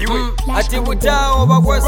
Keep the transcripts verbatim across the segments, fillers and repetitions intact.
ati butao bakwesi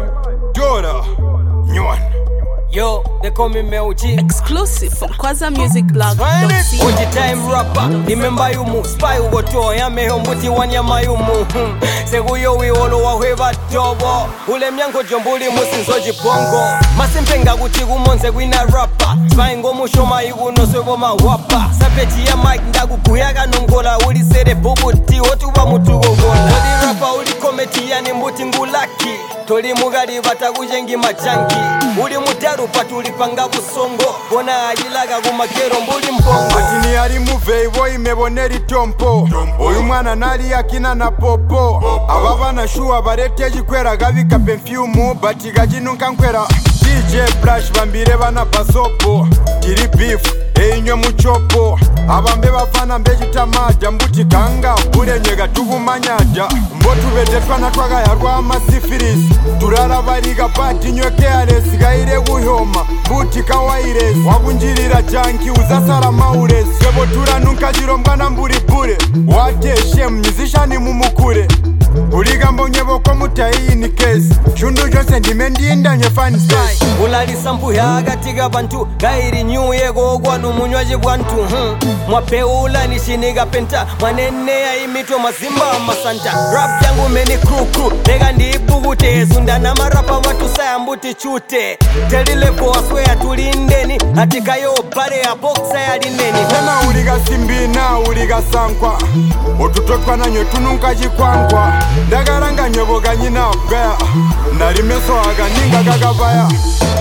Dora Nywan. Yo, they call me Melody. Exclusive from Kwaza Music Blog. Uji time rapper, remember yumu spy ugoto ya meho mbuti wanya mayumu. Seguyo wi olo wa hweva tobo. Ule myango jombuli musinzo jibongo. Masimpenga guti gumonze gwina rapper. Spy ngo mushoma igu no swego mawapa. Sapeti ya mic ndagu kuyaga nongola. Uli sere bubuti otuwa mutugo gola. Uli rapper uli kometi ya ni mbuti ngulaki. Toli mugari batagujengi machangi. Uli mutaru patuli panga busongo. Bona ajilaga gumakero mbuli mbongo. Atini ari muvei boy meboneri tompo. Oyu mwana nali yakina na popo. Ababana shuwa barete jikwera gavika perfume. Batiga jinunka nkwera D J Brush bambire bana pasopo. Kiri beef einyo muchopo. Abambe bafana mbejita maja mbuti kanga ure nyega tugumanyada. Mbotu bedetwana twaga yarwa amasifilis. Turara bariga pati nywe careless gaire guhoma mbuti kawaires wabunjirira janki uzasara maures sebo turanunka jirombwa na mburi bure wateshe musician mumukure uriga mbonye boko mutayini case chundu jose ndimendinda nye fan space ulali sampu ya gatiga bantu gairi nyuye gogwa numunywaji bwantu hmm. Mwapeula nishiniga penta manene ya imito mazimba masanta rap yangu meni kruku lega ndibugute sunda na marapa watu saya mbuti chute telilepo aswea tulindeni atika yo pare ya boxa ya dineni Tena uliga simbina uliga sankwa otutokwa na nyotununka jikwangwa ndagaranga nyoboga nyina bwa narimeso aganinga gagabaya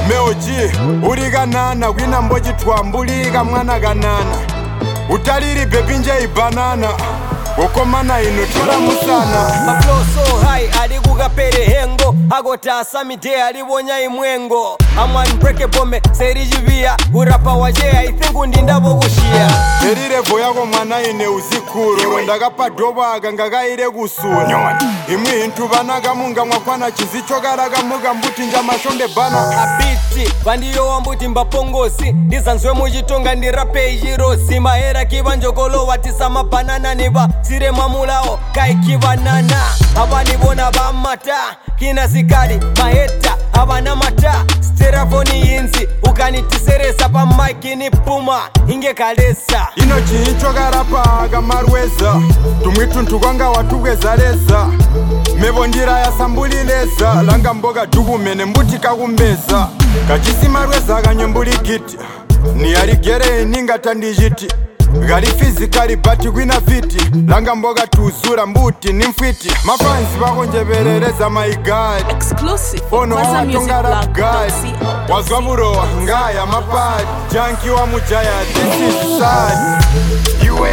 Meoji uliga nana wina mboji twambuliga mwana ganana utaliri baby nje banana Okomana ino tula musana Ma flow so high adiguga pere hengo Agota samite adibonya imwengo I'm unbreakable me serijivia Urapa waje I think undindabo gushia Erire voyago mwana ine uzikuru Ndagapa doba agangaga ire gusura Imwi hintu banaga munga mwakwana chizicho garaga muga mbuti nja mashonde bana Abiti bandiyo wambuti mbapongosi Nizanzwe mujitonga ndirape ijirosi Mahera kibanjogolo watisama banana niba Sire mamulao kaikiva nana Abani bona bamata Kina sikari maheta Abana mata Sterafoni inzi Ukanitiseresa pa mike ni puma Inge kalesa Ino chihicho garapa aga marweza Tumwitu ntugwanga watugweza leza Mebondira ya sambuli leza Langa mboga dugu mene mbuti kagumbeza Kachisi marweza aga nyombuli kiti Ni arigere ininga tandijiti Gari fizikali bati gwina fiti Langa mboga tuzura mbuti nimfiti Mafansi bakonje berereza my god Exclusive Ono Kwaza Music watongara Blog. god Wazwaburo ngaya mapad Janki wa mujaya this is sad Iwe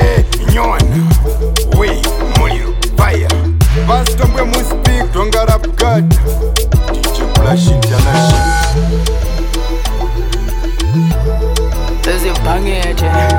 nyon We muliro fire Bastombwe muspik tongara god D J Flash International There's a bang